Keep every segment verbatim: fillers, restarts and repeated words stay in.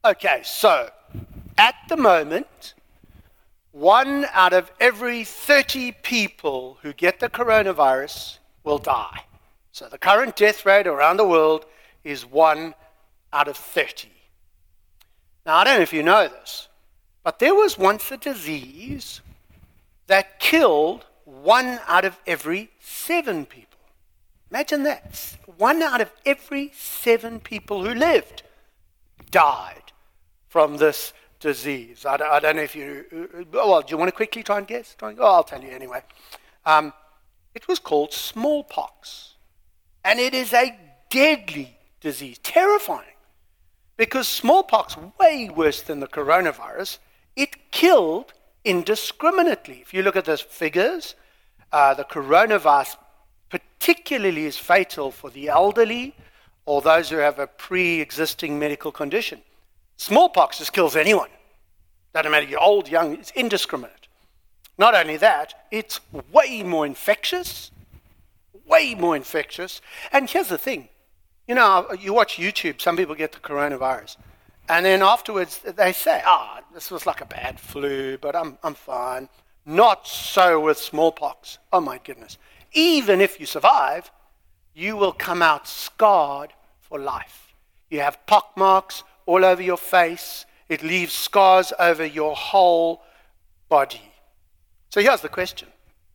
Okay, so at the moment, one out of every thirty people who get the coronavirus will die. So the current death rate around the world is one out of thirty. Now, I don't know if you know this, but there was once a disease that killed one out of every seven people. Imagine that. One out of every seven people who lived died from this disease. I don't, I don't know if you... Well, do you want to quickly try and guess? Try and, oh, I'll tell you anyway. Um, it was called smallpox. And it is a deadly disease, terrifying. Because smallpox, way worse than the coronavirus, it killed indiscriminately. If you look at the figures, uh, the coronavirus particularly is fatal for the elderly or those who have a pre-existing medical condition. Smallpox just kills anyone. Doesn't matter if you're old, young, it's indiscriminate. Not only that, it's way more infectious, way more infectious. And here's the thing. You know, you watch YouTube, some people get the coronavirus. And then afterwards, they say, ah, oh, this was like a bad flu, but I'm I'm fine. Not so with smallpox. Oh, my goodness. Even if you survive, you will come out scarred for life. You have pock marks all over your face. It leaves scars over your whole body. So here's the question.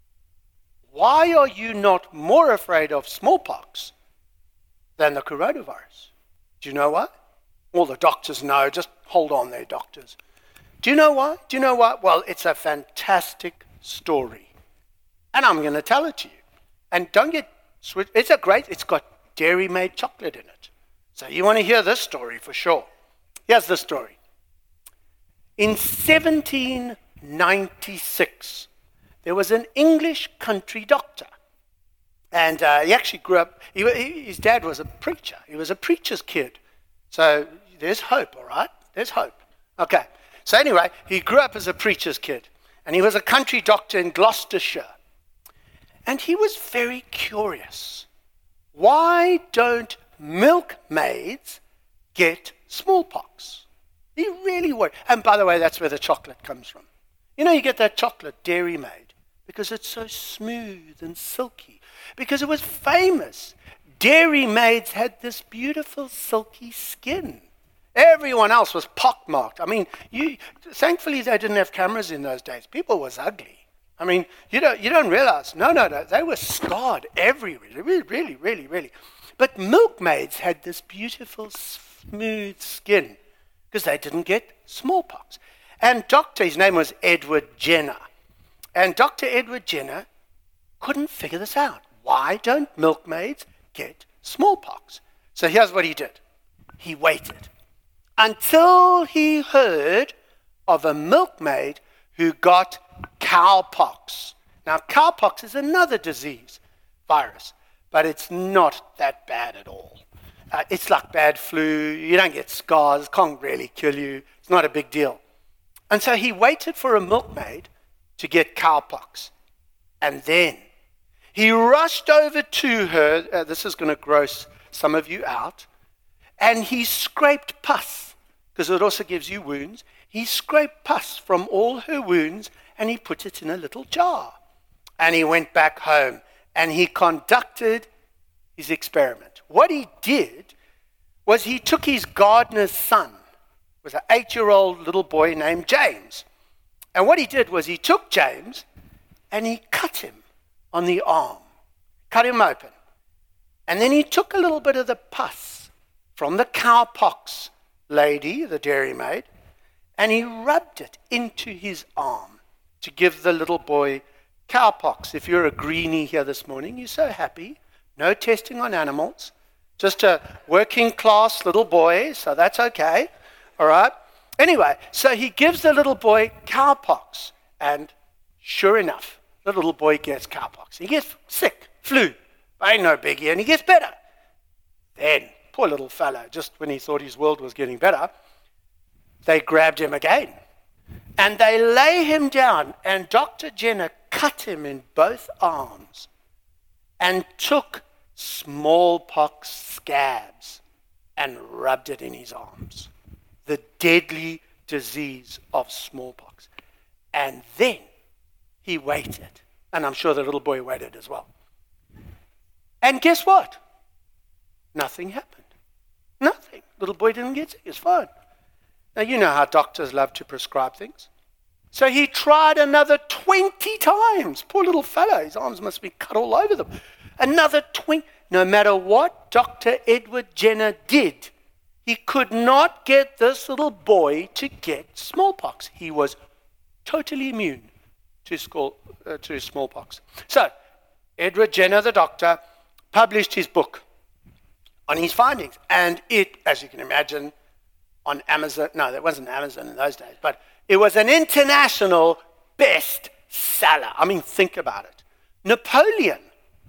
Why are you not more afraid of smallpox than the coronavirus? Do you know why? All the doctors know. Just hold on there, doctors. Do you know why? Do you know why? Well, it's a fantastic story. And I'm going to tell it to you. And don't get switched. It's a great, it's got dairy-made chocolate in it. So you want to hear this story for sure. Here's the story. In seventeen ninety-six, there was an English country doctor. And uh, he actually grew up, he, he, his dad was a preacher. He was a preacher's kid. So there's hope, all right? There's hope. Okay. So anyway, he grew up as a preacher's kid. And he was a country doctor in Gloucestershire. And he was very curious. Why don't milkmaids get smallpox? He really worried. And by the way, that's where the chocolate comes from. You know, you get that chocolate dairy made because it's so smooth and silky. Because it was famous. Dairy maids had this beautiful silky skin. Everyone else was pockmarked. I mean, you, thankfully they didn't have cameras in those days. People was ugly. I mean, you don't, you don't realize. No, no, no. They were scarred everywhere. Really, really, really, really. But milkmaids had this beautiful, smooth skin because they didn't get smallpox. And doctor, his name was Edward Jenner. And Doctor Edward Jenner couldn't figure this out. Why don't milkmaids get smallpox? So here's what he did. He waited until he heard of a milkmaid who got cowpox. Now, cowpox is another disease, virus, but it's not that bad at all. Uh, it's like bad flu. You don't get scars. Can't really kill you. It's not a big deal. And so he waited for a milkmaid to get cowpox. And then he rushed over to her. Uh, this is going to gross some of you out. And he scraped pus, because it also gives you wounds. He scraped pus from all her wounds, and he put it in a little jar. And he went back home, and he conducted his experiment. What he did was he took his gardener's son, it was an eight-year-old little boy named James. And what he did was he took James, and he cut him on the arm, cut him open. And then he took a little bit of the pus from the cowpox lady, the dairymaid, and he rubbed it into his arm to give the little boy cowpox. If you're a greenie here this morning, you're so happy. No testing on animals. Just a working class little boy, so that's okay. All right? Anyway, so he gives the little boy cowpox. And sure enough, the little boy gets cowpox. He gets sick, flu. Ain't no biggie, and he gets better. Then, poor little fellow, just when he thought his world was getting better, they grabbed him again. And they lay him down, and Doctor Jenner cut him in both arms and took smallpox scabs and rubbed it in his arms. the deadly disease of smallpox. And then he waited. And I'm sure the little boy waited as well. And guess what? Nothing happened. Nothing. Little boy didn't get sick. It's fine. Now, you know how doctors love to prescribe things. So he tried another twenty times. Poor little fellow. His arms must be cut all over them. Another twenty. No matter what Doctor Edward Jenner did, he could not get this little boy to get smallpox. He was totally immune to, school, uh, to smallpox. So, Edward Jenner, the doctor, published his book on his findings. And it, as you can imagine, on Amazon, no, there wasn't Amazon in those days, but it was an international bestseller. I mean, think about it. Napoleon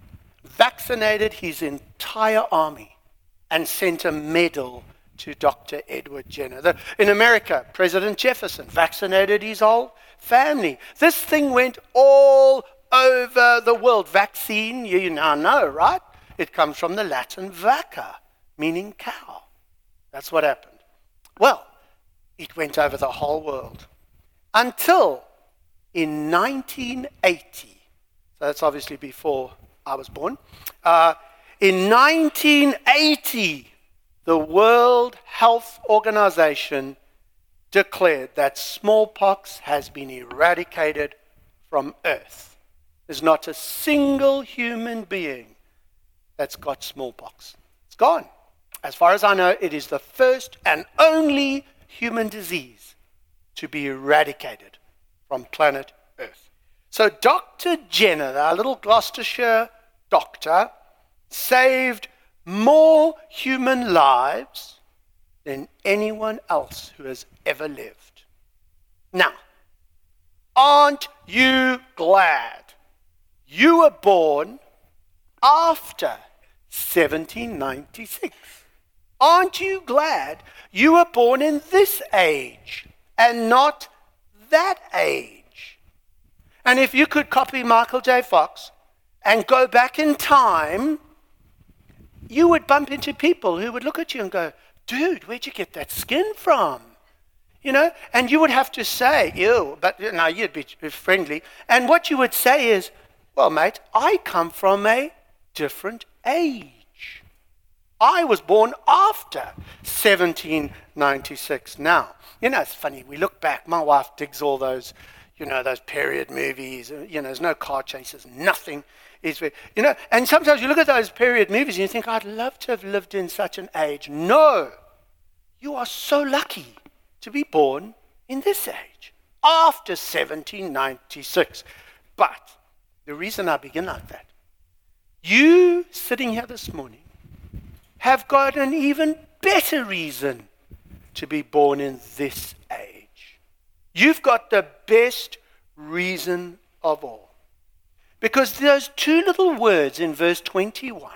vaccinated his entire army and sent a medal to Doctor Edward Jenner. The, in America, President Jefferson vaccinated his whole family. This thing went all over the world. Vaccine, you now know, right? It comes from the Latin vacca, meaning cow. That's what happened. Well, it went over the whole world until in nineteen eighty, so that's obviously before I was born. Uh, in nineteen eighty, the World Health Organization declared that smallpox has been eradicated from Earth. There's not a single human being that's got smallpox. It's gone. As far as I know, it is the first and only human disease to be eradicated from planet Earth. So Doctor Jenner, our little Gloucestershire doctor, saved more human lives than anyone else who has ever lived. Now, aren't you glad you were born after seventeen ninety-six? Aren't you glad you were born in this age and not that age? And if you could copy Michael J. Fox and go back in time, you would bump into people who would look at you and go, dude, where'd you get that skin from? You know, and you would have to say, ew, but no, you'd be friendly. And what you would say is, well, mate, I come from a different age. I was born after seventeen ninety-six. Now, you know, it's funny, we look back, my wife digs all those, you know, those period movies, you know, there's no car chases, nothing is, you know, and sometimes you look at those period movies and you think, I'd love to have lived in such an age. No, you are so lucky to be born in this age, after seventeen ninety-six. But the reason I begin like that, you sitting here this morning have got an even better reason to be born in this age. You've got the best reason of all. Because those two little words in verse twenty-one,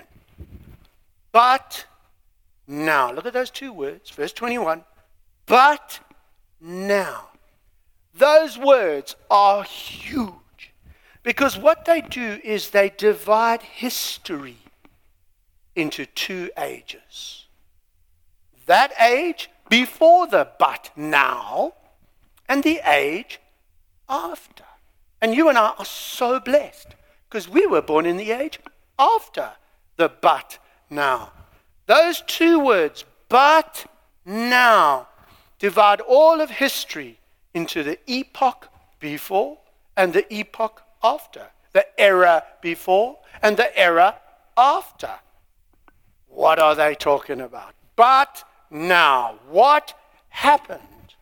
but now, look at those two words, verse twenty-one, but now. Those words are huge because what they do is they divide history into two ages. That age before the but now, and the age after. And you and I are so blessed because we were born in the age after the but now. Those two words, but now, divide all of history into the epoch before and the epoch after. The era before and the era after. What are they talking about? But now, what happened?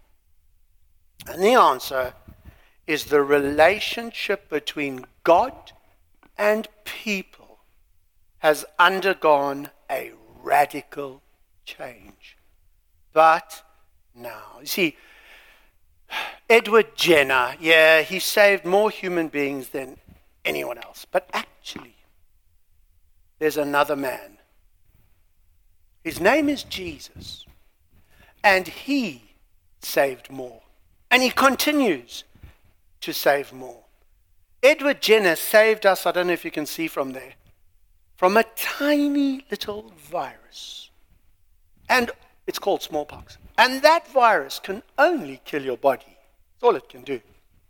And the answer is the relationship between God and people has undergone a radical change. But now, you see, Edward Jenner, yeah, he saved more human beings than anyone else. But actually, there's another man. His name is Jesus. And he saved more. And he continues to save more. Edward Jenner saved us, I don't know if you can see from there, from a tiny little virus. And it's called smallpox. And that virus can only kill your body. That's all it can do.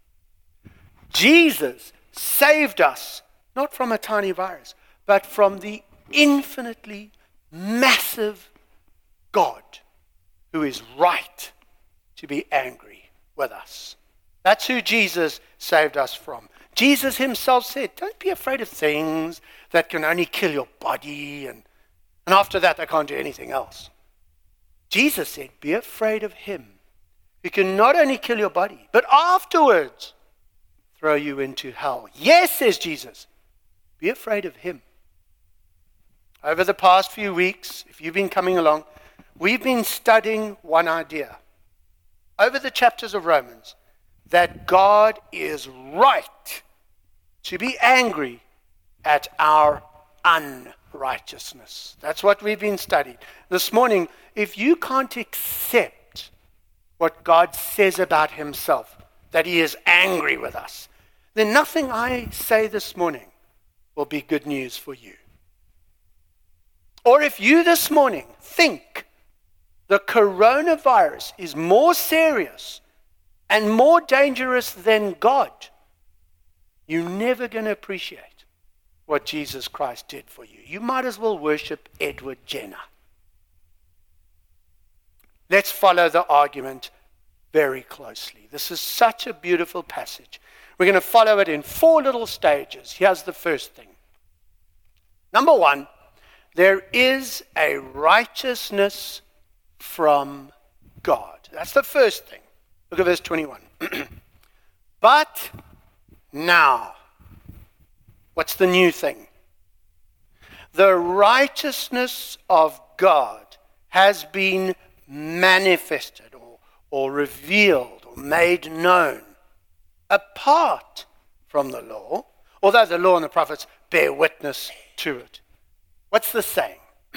Jesus saved us, not from a tiny virus, but from the infinitely massive God who is right to be angry with us. That's who Jesus saved us from. Jesus himself said, don't be afraid of things that can only kill your body, and, and after that they can't do anything else. Jesus said, be afraid of him who can not only kill your body, but afterwards throw you into hell. Yes, says Jesus, be afraid of him. Over the past few weeks, if you've been coming along, we've been studying one idea over the chapters of Romans, that God is right to be angry at our unrighteousness. That's what we've been studying. This morning, if you can't accept what God says about himself, that he is angry with us, then nothing I say this morning will be good news for you. Or if you this morning think the coronavirus is more serious and more dangerous than God, you're never going to appreciate what Jesus Christ did for you. You might as well worship Edward Jenner. Let's follow the argument very closely. This is such a beautiful passage. We're going to follow it in four little stages. Here's the first thing. Number one, there is a righteousness from God. That's the first thing. Look at verse twenty-one. But now, what's the new thing? The righteousness of God has been manifested or, or revealed or made known apart from the law, although the law and the prophets bear witness to it. What's the saying?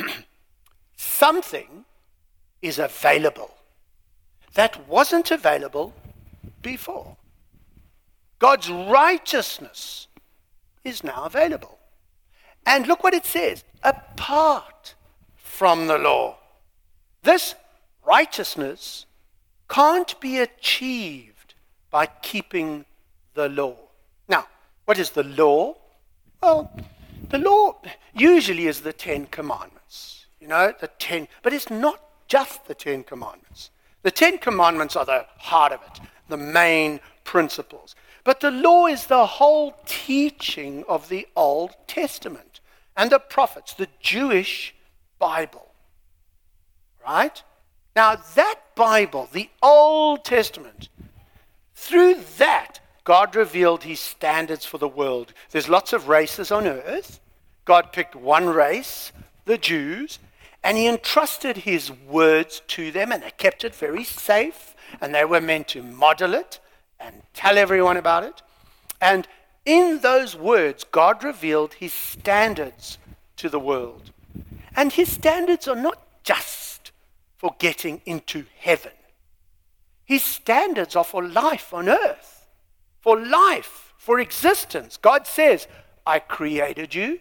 Something is available that wasn't available before. God's righteousness is now available. And look what it says, apart from the law. This righteousness can't be achieved by keeping the law. Now, what is the law? Well, the law usually is the Ten Commandments. You know, the ten, but it's not just the Ten Commandments. The Ten Commandments are the heart of it, the main principles. But the law is the whole teaching of the Old Testament and the prophets, the Jewish Bible. Right? Now that Bible, the Old Testament, through that, God revealed his standards for the world. There's lots of races on earth. God picked one race, the Jews, and he entrusted his words to them, and they kept it very safe, and they were meant to model it and tell everyone about it. And in those words, God revealed his standards to the world. And his standards are not just for getting into heaven. His standards are for life on earth, for life, for existence. God says, I created you,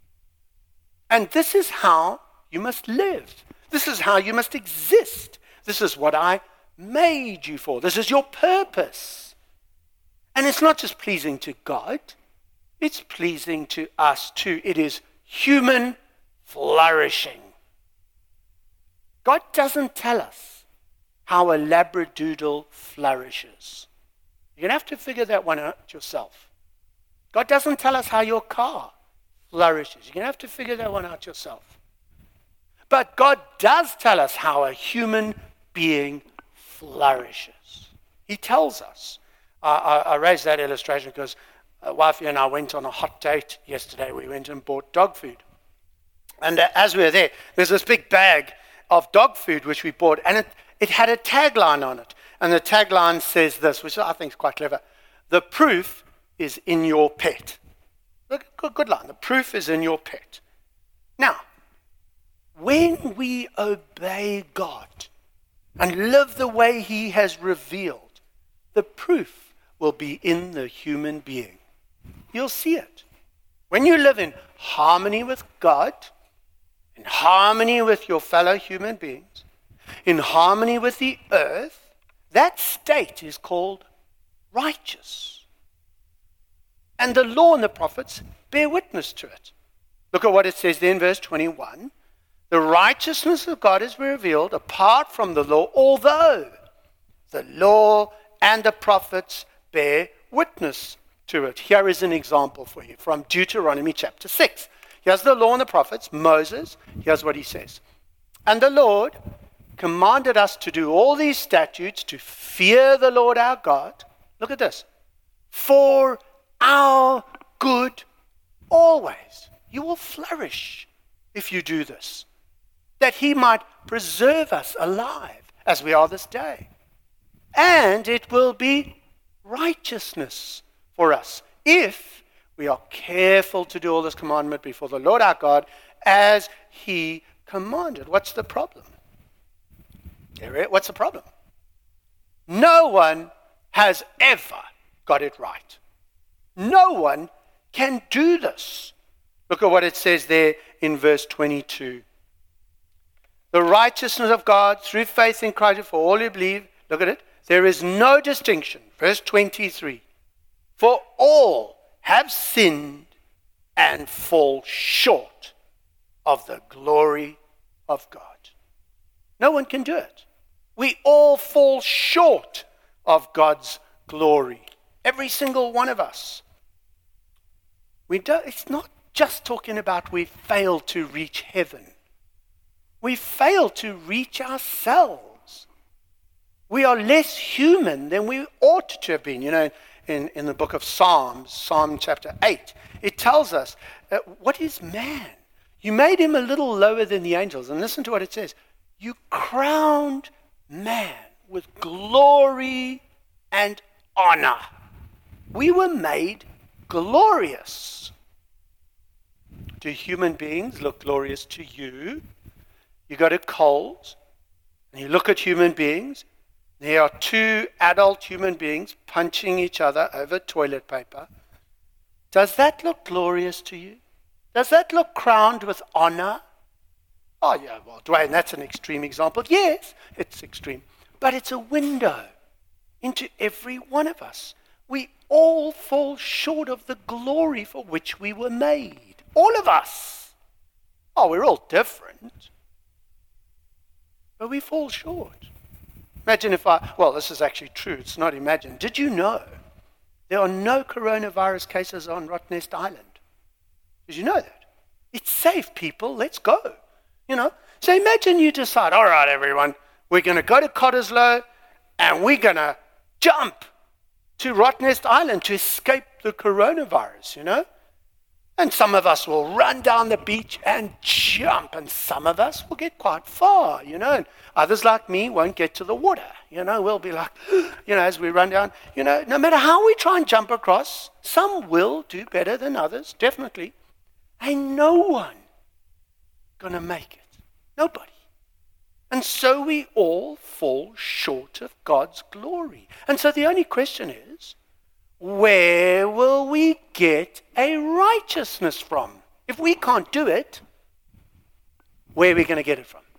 and this is how you must live. This is how you must exist. This is what I made you for. This is your purpose. And it's not just pleasing to God, it's pleasing to us too. It is human flourishing. God doesn't tell us how a labradoodle flourishes. You're going to have to figure that one out yourself. God doesn't tell us how your car flourishes. You're going to have to figure that one out yourself. But God does tell us how a human being flourishes. He tells us. Uh, I, I raised that illustration because uh, wifey and I went on a hot date yesterday. We went and bought dog food. And uh, as we were there, there's this big bag of dog food which we bought, and it, it had a tagline on it. And the tagline says this, which I think is quite clever. The proof is in your pet. Look, good, good line. The proof is in your pet. Now, when we obey God and live the way he has revealed, the proof will be in the human being. You'll see it. When you live in harmony with God, in harmony with your fellow human beings, in harmony with the earth, that state is called righteous. And the law and the prophets bear witness to it. Look at what it says there in verse twenty-one. The righteousness of God is revealed apart from the law, although the law and the prophets bear witness to it. Here is an example for you from Deuteronomy chapter six. Here's the law and the prophets, Moses. Here's what he says. And the Lord commanded us to do all these statutes, to fear the Lord our God. Look at this. For our good always. You will flourish if you do this, that he might preserve us alive as we are this day. And it will be righteousness for us if we are careful to do all this commandment before the Lord our God as he commanded. What's the problem? What's the problem? No one has ever got it right. No one can do this. Look at what it says there in verse twenty-two. The righteousness of God through faith in Christ for all who believe. Look at it. There is no distinction. Verse twenty-three. For all have sinned and fall short of the glory of God. No one can do it. We all fall short of God's glory. Every single one of us. We don't, it's not just talking about we fail to reach heaven. We fail to reach ourselves. We are less human than we ought to have been. You know, in, in the book of Psalms, Psalm chapter eight, it tells us, uh, what is man? You made him a little lower than the angels. And listen to what it says. You crowned man with glory and honor. We were made glorious. Do human beings look glorious to you? You got a cold, and you look at human beings. There are two adult human beings punching each other over toilet paper. Does that look glorious to you? Does that look crowned with honor? Oh, yeah, well, Dwayne, that's an extreme example. Yes, it's extreme. But it's a window into every one of us. We all fall short of the glory for which we were made. All of us. Oh, we're all different. But we fall short. Imagine if I, well, this is actually true. It's not imagine. Did you know there are no coronavirus cases on Rottnest Island? Did you know that? It's safe, people. Let's go. You know, so imagine you decide, all right, everyone, we're going to go to Cottesloe and we're going to jump to Rottnest Island to escape the coronavirus, you know. And some of us will run down the beach and jump, and some of us will get quite far, you know. And others like me won't get to the water, you know. We'll be like, you know, as we run down, you know, no matter how we try and jump across, some will do better than others, definitely. Ain't no one going to make it. Nobody. And so we all fall short of God's glory. And so the only question is, where will we get a righteousness from? If we can't do it, where are we going to get it from?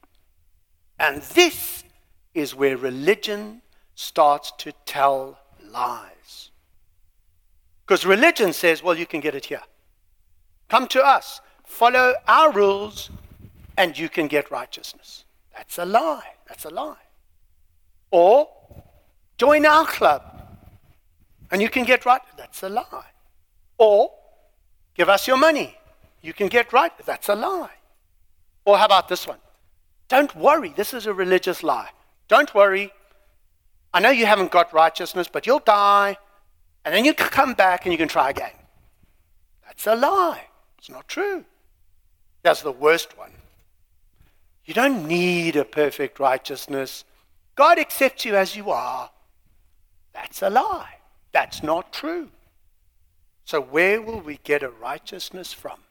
And this is where religion starts to tell lies. Because religion says, well, you can get it here. Come to us, follow our rules, and you can get righteousness. That's a lie. That's a lie. Or join our club, and you can get right. That's a lie. Or give us your money. You can get right. That's a lie. Or how about this one? Don't worry. This is a religious lie. Don't worry. I know you haven't got righteousness, but you'll die, and then you can come back and you can try again. That's a lie. It's not true. That's the worst one. You don't need a perfect righteousness. God accepts you as you are. That's a lie. That's not true. So where will we get a righteousness from?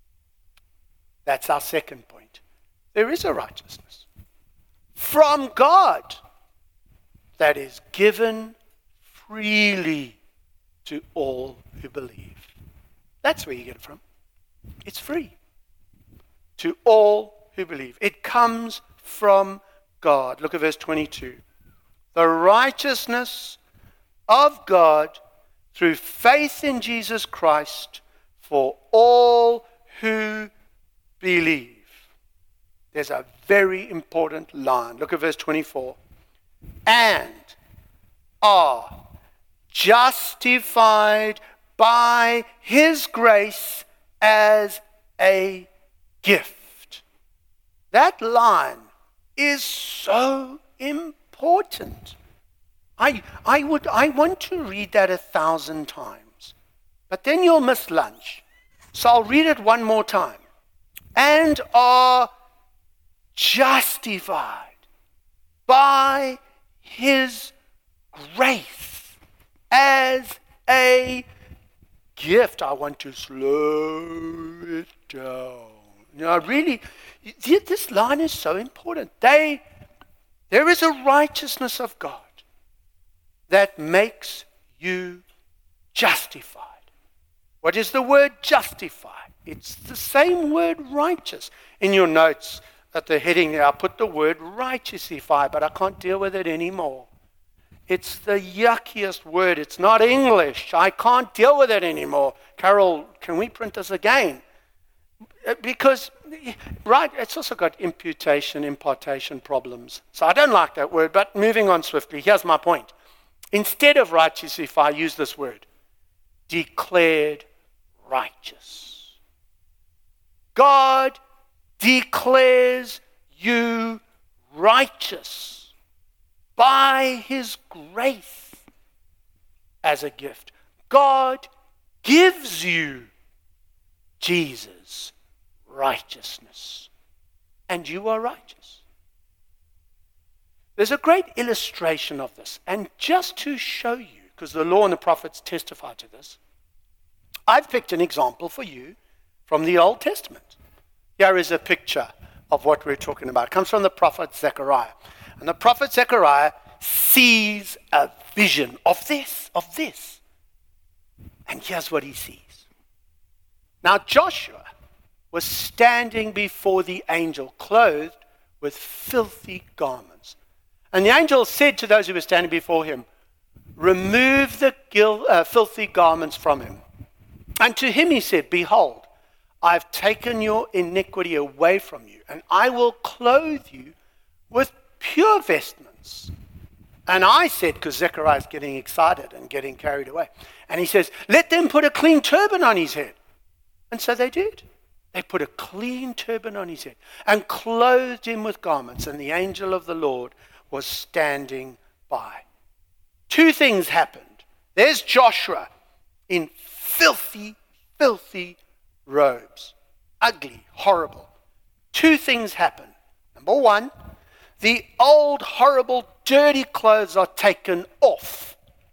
That's our second point. There is a righteousness from God that is given freely to all who believe. That's where you get it from. It's free to all who believe. It comes from God. Look at verse twenty-two. The righteousness of God through faith in Jesus Christ for all who believe. There's a very important line. Look at verse twenty-four. And are justified by his grace as a gift. That line is so important. I, I, would, I want to read that a thousand times, but then you'll miss lunch. So I'll read it one more time. And are justified by his grace as a gift. I want to slow it down. You know, really, this line is so important. They, there is a righteousness of God that makes you justified. What is the word justified? It's the same word righteous. In your notes at the heading there, I put the word righteousify, but I can't deal with it anymore. It's the yuckiest word. It's not English. I can't deal with it anymore. Carol, can we print this again? Because, right, it's also got imputation, impartation problems. So I don't like that word, but moving on swiftly, here's my point. Instead of righteousify, use this word. Declared righteous. God declares you righteous by his grace as a gift. God gives you Jesus' righteousness, and you are righteous. There's a great illustration of this, and just to show you, because the law and the prophets testify to this, I've picked an example for you from the Old Testament. Here is a picture of what we're talking about. It comes from the prophet Zechariah. And the prophet Zechariah sees a vision of this, of this. And here's what he sees. Now Joshua was standing before the angel, clothed with filthy garments. And the angel said to those who were standing before him, remove the gil- uh, filthy garments from him. And to him he said, behold, I've taken your iniquity away from you, and I will clothe you with pure vestments. And I said, because Zechariah is getting excited and getting carried away, and he says, let them put a clean turban on his head. And so they did. They put a clean turban on his head and clothed him with garments, and the angel of the Lord was standing by. Two things happened. There's Joshua in filthy, filthy robes. Ugly, horrible. Two things happen. Number one, the old, horrible, dirty clothes are taken off.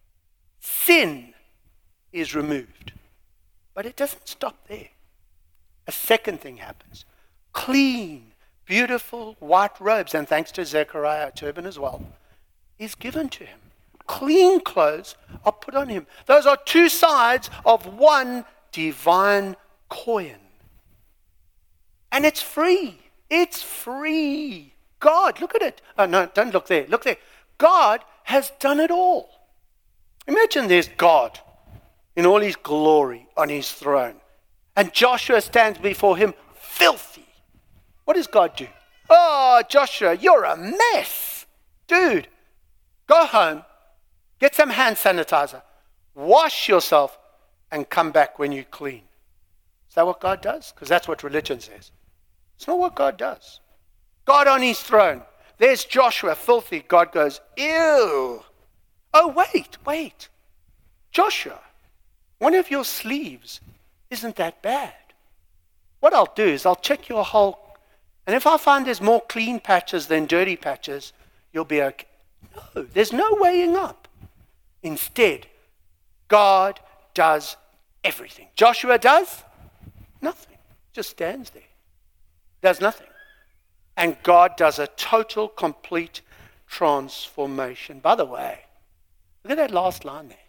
Sin is removed. But it doesn't stop there. A second thing happens. Clean, beautiful white robes, and thanks to Zechariah, a turban as well, is given to him. Clean clothes are put on him. Those are two sides of one divine coin. And it's free. It's free. God, look at it. Oh, no, don't look there. Look there. God has done it all. Imagine there's God in all his glory on his throne. And Joshua stands before him filthy. What does God do? Oh, Joshua, you're a mess. Dude, go home, get some hand sanitizer, wash yourself, and come back when you're clean. Is that what God does? Because that's what religion says. It's not what God does. God on his throne. There's Joshua, filthy. God goes, ew. Oh, wait, wait. Joshua, one of your sleeves isn't that bad. What I'll do is I'll check your whole, and if I find there's more clean patches than dirty patches, you'll be okay. No, there's no weighing up. Instead, God does everything. Joshua does nothing. Just stands there. Does nothing. And God does a total, complete transformation. By the way, look at that last line there.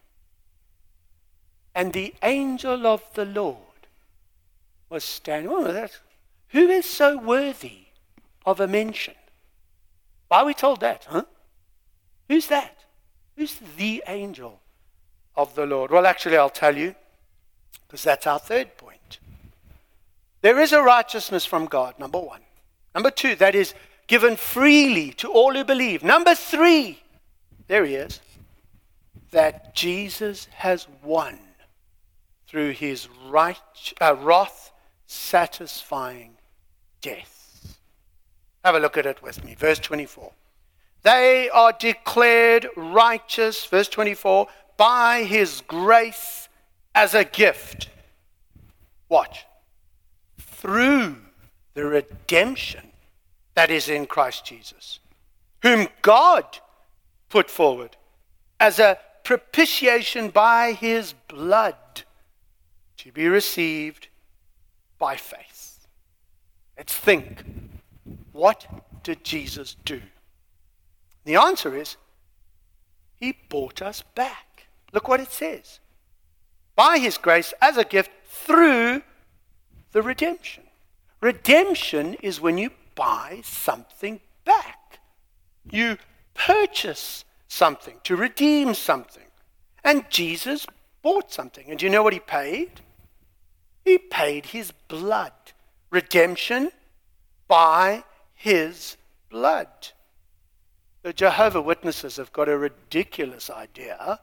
And the angel of the Lord was standing. Oh, that's, who is so worthy of a mention? Why are we told that? Huh? Who's that? Who's the angel of the Lord? Well, actually, I'll tell you, because that's our third point. There is a righteousness from God, number one. Number two, that is given freely to all who believe. Number three, there he is, that Jesus has won through his right, uh, wrath-satisfying death. Have a look at it with me. Verse twenty-four. They are declared righteous, verse twenty-four, by his grace as a gift. Watch. Through the redemption that is in Christ Jesus, whom God put forward as a propitiation by his blood to be received by faith. Let's think. What did Jesus do? The answer is, he bought us back. Look what it says. By his grace as a gift through the redemption. Redemption is when you buy something back. You purchase something to redeem something. And Jesus bought something. And do you know what he paid? He paid his blood. Redemption by his blood. The Jehovah's Witnesses have got a ridiculous idea.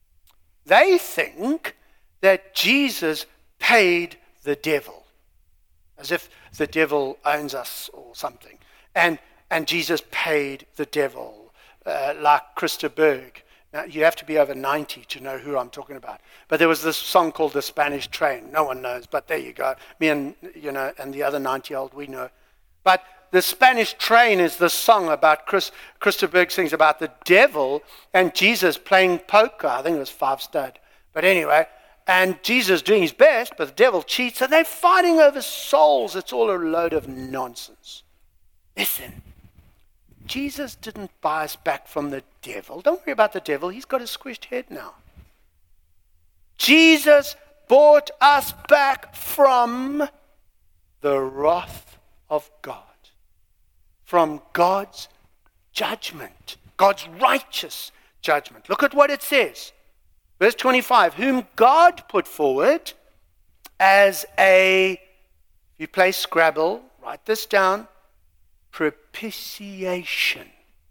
They think that Jesus paid the devil, as if the devil owns us or something. And and Jesus paid the devil, uh, like Christa Berg. Now, you have to be over ninety to know who I'm talking about. But there was this song called The Spanish Train. No one knows, but there you go. Me and, you know, and the other ninety-year-old, we know. But The Spanish Train is the song about Chris, Christa Berg sings about the devil and Jesus playing poker. I think it was five stud. But anyway, and Jesus doing his best, but the devil cheats, and they're fighting over souls. It's all a load of nonsense. Listen, Jesus didn't buy us back from the devil. Don't worry about the devil. He's got a squished head now. Jesus bought us back from the wrath of God. From God's judgment. God's righteous judgment. Look at what it says. Verse twenty-five. Whom God put forward as a, if you play Scrabble, write this down, propitiation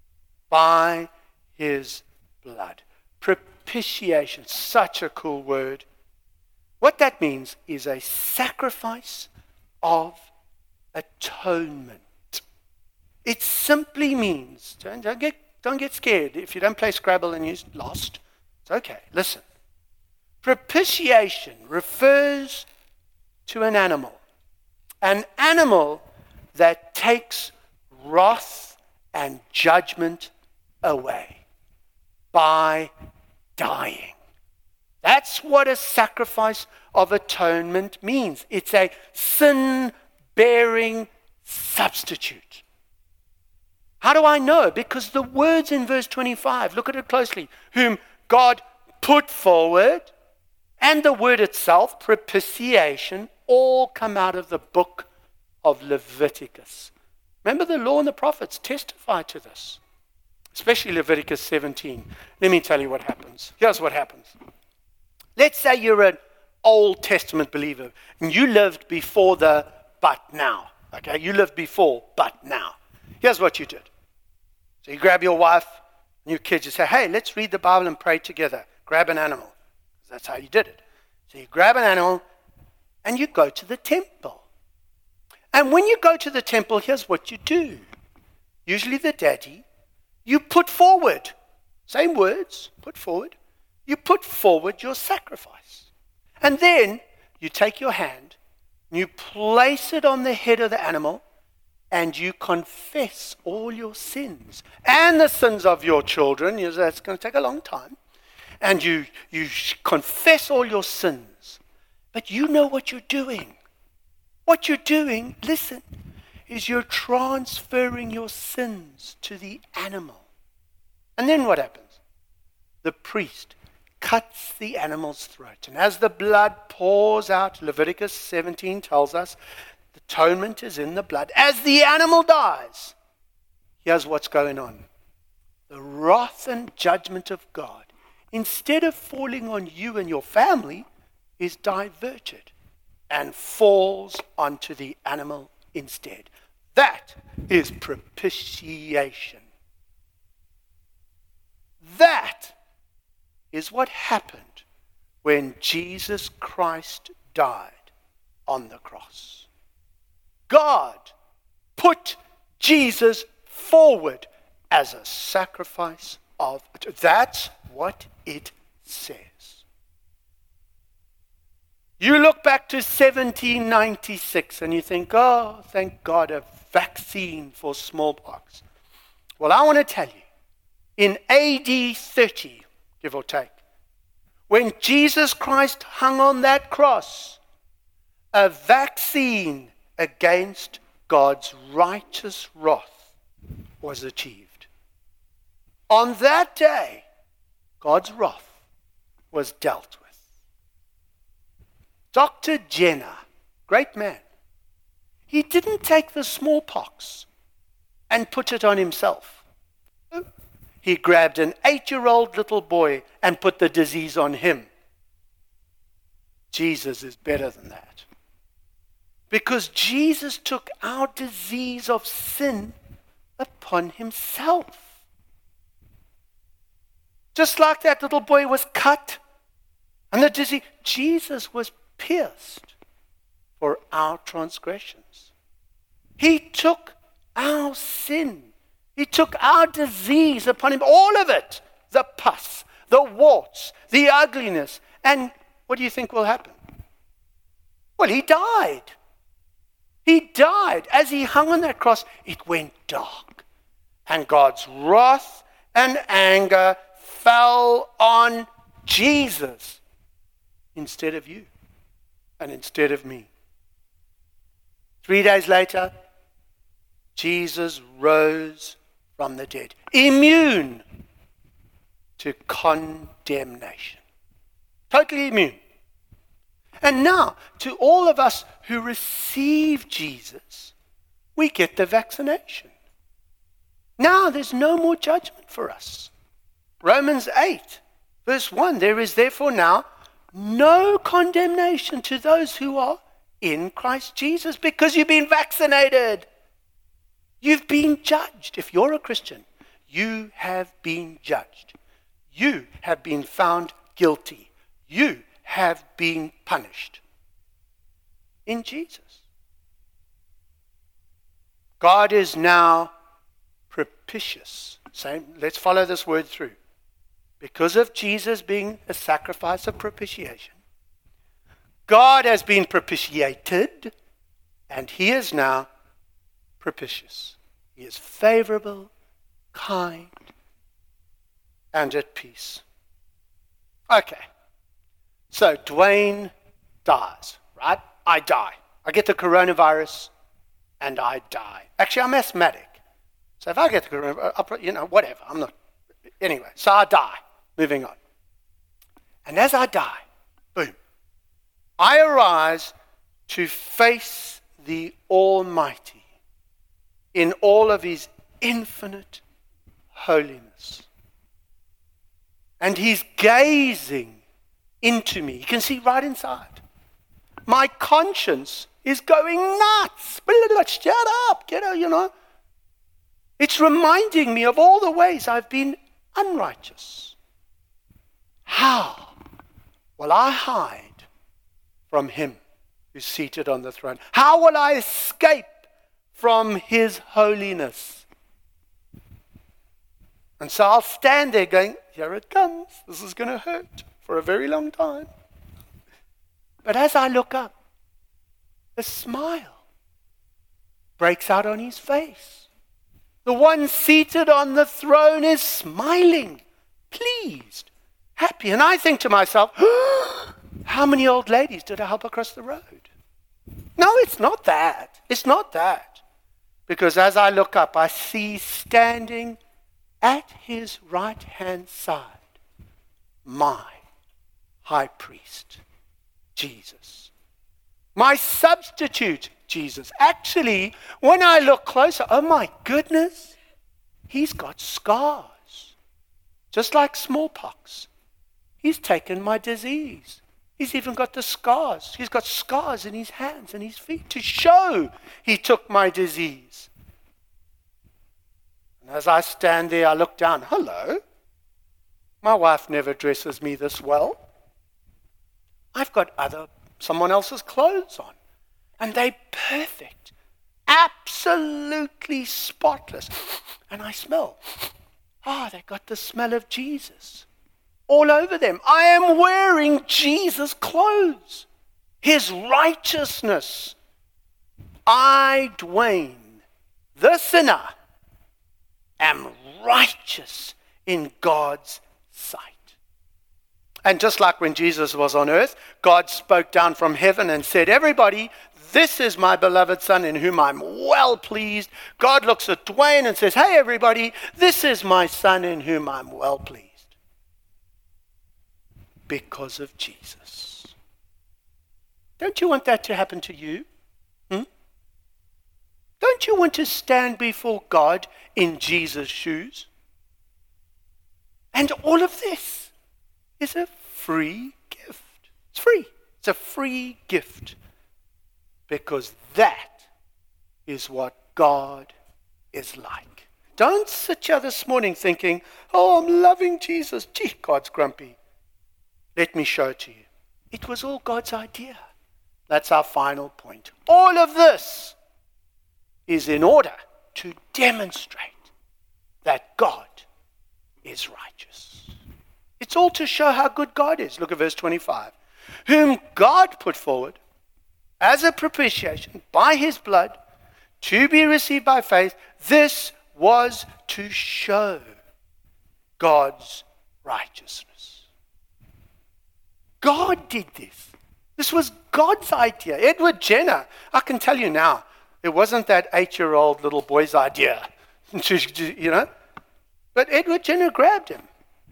by his blood. Propitiation, such a cool word. What that means is a sacrifice of atonement. It simply means, don't, don't, get, don't get scared. If you don't play Scrabble and you're lost, it's okay. Listen. Propitiation refers to an animal. An animal that takes wrath and judgment away by dying. That's what a sacrifice of atonement means. It's a sin-bearing substitute. How do I know? Because the words in verse twenty-five, look at it closely, whom God put forward, and the word itself, propitiation, all come out of the book of Leviticus. Remember, the law and the prophets testify to this, especially Leviticus seventeen. Let me tell you what happens. Here's what happens. Let's say you're an Old Testament believer, and you lived before the but now. Okay, you lived before but now. Here's what you did. So you grab your wife and your kids, you say, hey, let's read the Bible and pray together. Grab an animal. That's how you did it. So you grab an animal and you go to the temple. And when you go to the temple, here's what you do. Usually the daddy, you put forward, same words, put forward. You put forward your sacrifice. And then you take your hand and you place it on the head of the animal, and you confess all your sins and the sins of your children. You know, that's going to take a long time. And you, you confess all your sins. But you know what you're doing. What you're doing, listen, is you're transferring your sins to the animal. And then what happens? The priest cuts the animal's throat. And as the blood pours out, Leviticus seventeen tells us, the atonement is in the blood. As the animal dies, here's what's going on. The wrath and judgment of God, instead of falling on you and your family, is diverted and falls onto the animal instead. That is propitiation. That is what happened when Jesus Christ died on the cross. God put Jesus forward as a sacrifice of... That's what it says. You look back to seventeen ninety-six and you think, oh, thank God, a vaccine for smallpox. Well, I want to tell you, in A D thirty, give or take, when Jesus Christ hung on that cross, a vaccine against God's righteous wrath was achieved. On that day, God's wrath was dealt with. Doctor Jenner, great man, he didn't take the smallpox and put it on himself. He grabbed an eight-year-old little boy and put the disease on him. Jesus is better than that. Because Jesus took our disease of sin upon himself. Just like that little boy was cut and the disease, Jesus was pierced for our transgressions. He took our sin. He took our disease upon him, all of it, the pus, the warts, the ugliness. And what do you think will happen? Well, he died. He died. As he hung on that cross, it went dark. And God's wrath and anger fell on Jesus instead of you and instead of me. Three days later, Jesus rose from the dead, immune to condemnation. Totally immune. And now, to all of us who receive Jesus, we get the vaccination. Now there's no more judgment for us. Romans eight, verse one, there is therefore now no condemnation to those who are in Christ Jesus, because you've been vaccinated. You've been judged. If you're a Christian, you have been judged. You have been found guilty. You have been punished in Jesus. God is now propitious. Same, let's follow this word through. Because of Jesus being a sacrifice of propitiation, God has been propitiated, and he is now propitious. He is favorable, kind, and at peace. Okay. So Dwayne dies, right? I die. I get the coronavirus, and I die. Actually, I'm asthmatic. So if I get the coronavirus, you know, whatever. I'm not. Anyway, so I die. Moving on. And as I die, boom, I arise to face the Almighty in all of his infinite holiness. And he's gazing into me. You can see right inside. My conscience is going nuts. Shut up, get out, you know. It's reminding me of all the ways I've been unrighteous. How will I hide from him who's seated on the throne? How will I escape from his holiness? And so I'll stand there going, here it comes. This is going to hurt for a very long time. But as I look up, a smile breaks out on his face. The one seated on the throne is smiling, pleased, happy. And I think to myself, oh, how many old ladies did I help across the road? No, it's not that. It's not that. Because as I look up, I see standing at his right-hand side my high priest, Jesus. My substitute, Jesus. Actually, when I look closer, oh my goodness, He's got scars, just like smallpox. He's taken my disease. He's even got the scars. He's got scars in his hands and his feet to show he took my disease. And as I stand there, I look down. Hello. My wife never dresses me this well. I've got other someone else's clothes on. And they're perfect. Absolutely spotless. And I smell. Ah, oh, they got the smell of Jesus all over them. I am wearing Jesus' clothes. His righteousness. I, Dwayne, the sinner, am righteous in God's sight. And just like when Jesus was on earth, God spoke down from heaven and said, everybody, this is my beloved Son in whom I'm well pleased. God looks at Dwayne and says, hey, everybody, this is my Son in whom I'm well pleased. Because of Jesus. Don't you want that to happen to you? Hmm? Don't you want to stand before God in Jesus' shoes? And all of this is a free gift. It's free. It's a free gift. Because that is what God is like. Don't sit here this morning thinking, oh, I'm loving Jesus. Gee, God's grumpy. Let me show it to you. It was all God's idea. That's our final point. All of this is in order to demonstrate that God is righteous. It's all to show how good God is. Look at verse twenty-five. Whom God put forward as a propitiation by his blood to be received by faith. This was to show God's righteousness. God did this. This was God's idea. Edward Jenner, I can tell you now, it wasn't that eight-year-old little boy's idea, you know. But Edward Jenner grabbed him.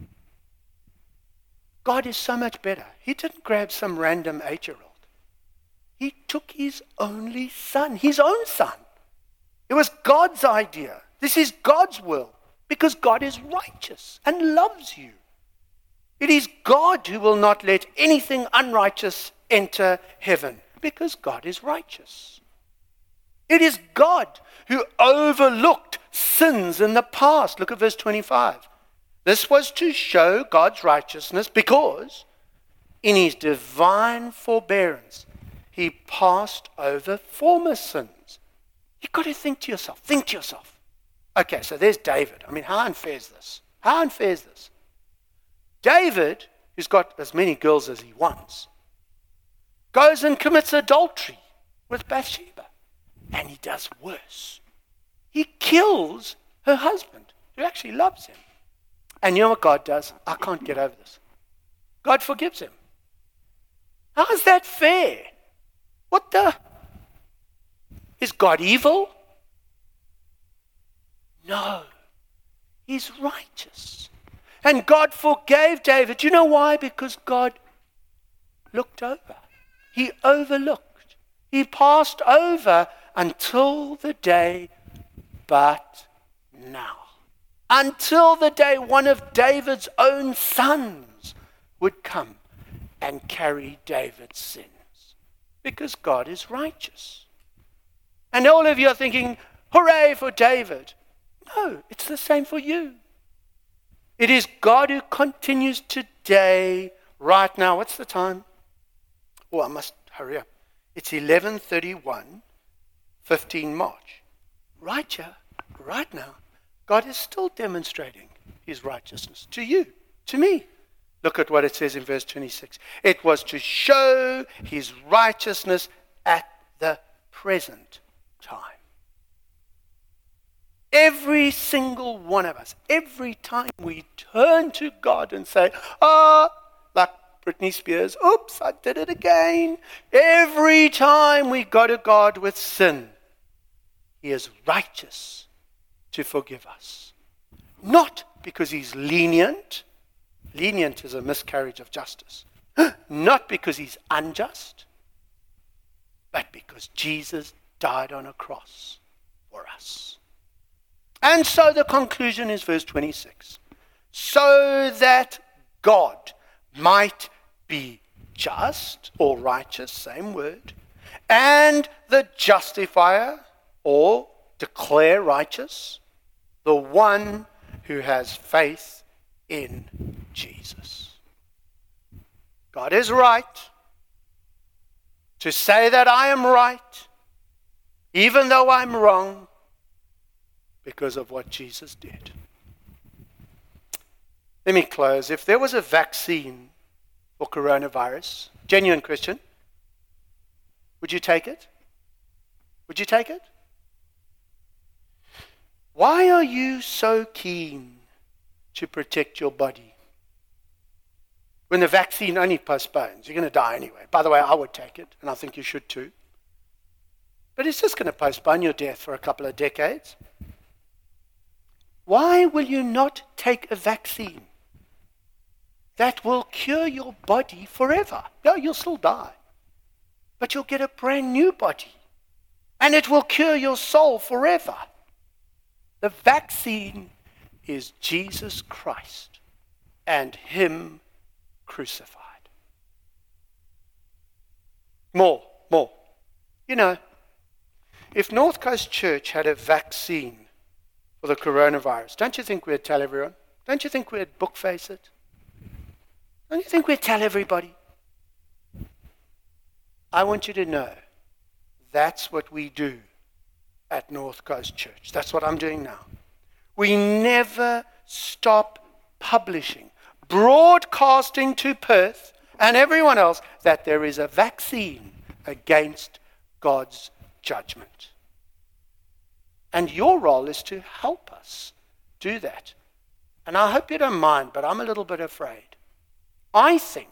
God is so much better. He didn't grab some random eight-year-old. He took his only son, his own son. It was God's idea. This is God's will, because God is righteous and loves you. It is God who will not let anything unrighteous enter heaven, because God is righteous. It is God who overlooked sins in the past. Look at verse twenty-five. This was to show God's righteousness because in his divine forbearance, he passed over former sins. You've got to think to yourself. Think to yourself. Okay, so there's David. I mean, how unfair is this? How unfair is this? David, who's got as many girls as he wants, goes and commits adultery with Bathsheba. And he does worse. He kills her husband, who actually loves him. And you know what God does? I can't get over this. God forgives him. How is that fair? What the? Is God evil? No. He's righteous. And God forgave David. You know why? Because God looked over. He overlooked. He passed over until the day but now. Until the day one of David's own sons would come and carry David's sins. Because God is righteous. And all of you are thinking, hooray for David. No, it's the same for you. It is God who continues today, right now. What's the time? Oh, I must hurry up. It's eleven thirty-one, fifteen March. Right here, right now, God is still demonstrating his righteousness to you, to me. Look at what it says in verse twenty-six. It was to show his righteousness at the present time. Every single one of us, every time we turn to God and say, ah, oh, like Britney Spears, oops, I did it again. Every time we go to God with sin, he is righteous to forgive us. Not because he's lenient. Lenient is a miscarriage of justice. Not because he's unjust, but because Jesus died on a cross for us. And so the conclusion is verse twenty-six. So that God might be just or righteous, same word, and the justifier or declare righteous, the one who has faith in Jesus. God is right to say that I am right, even though I'm wrong, because of what Jesus did. Let me close. If there was a vaccine for coronavirus, genuine Christian, would you take it? Would you take it? Why are you so keen to protect your body when the vaccine only postpones? You're going to die anyway. By the way, I would take it, and I think you should too. But it's just going to postpone your death for a couple of decades. Why will you not take a vaccine that will cure your body forever? No, you'll still die, but you'll get a brand new body, and it will cure your soul forever. The vaccine is Jesus Christ and Him crucified. More, more. You know, if North Coast Church had a vaccine for the coronavirus, don't you think we'd tell everyone? Don't you think we'd bookface it? Don't you think we'd tell everybody? I want you to know that's what we do at North Coast Church. That's what I'm doing now. We never stop publishing, broadcasting to Perth and everyone else that there is a vaccine against God's judgment. And your role is to help us do that. And I hope you don't mind, but I'm a little bit afraid. I think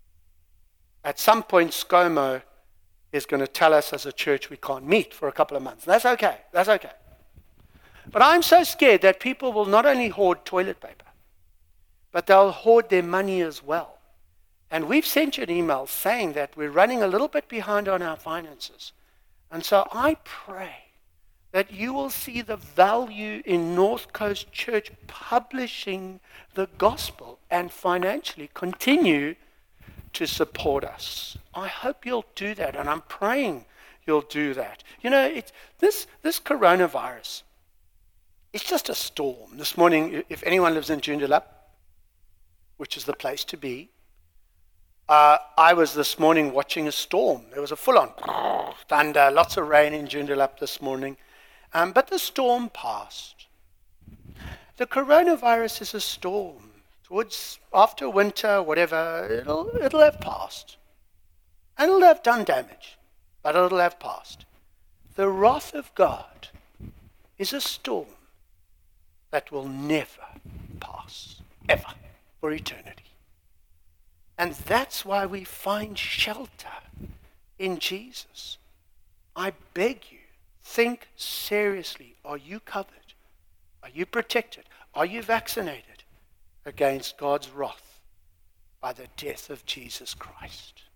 at some point ScoMo is going to tell us as a church we can't meet for a couple of months. That's okay. That's okay. But I'm so scared that people will not only hoard toilet paper, but they'll hoard their money as well. And we've sent you an email saying that we're running a little bit behind on our finances. And so I pray that you will see the value in North Coast Church publishing the gospel and financially continue to support us. I hope you'll do that, and I'm praying you'll do that. You know, it's, this, this coronavirus, it's just a storm. This morning, if anyone lives in Joondalup, which is the place to be, uh, I was this morning watching a storm. There was a full-on thunder, lots of rain in Joondalup this morning. Um, but the storm passed. The coronavirus is a storm. Towards after winter, whatever, it'll it'll have passed. And it'll have done damage, but it'll have passed. The wrath of God is a storm that will never pass, ever, for eternity. And that's why we find shelter in Jesus. I beg you, think seriously. Are you covered? Are you protected? Are you vaccinated against God's wrath by the death of Jesus Christ?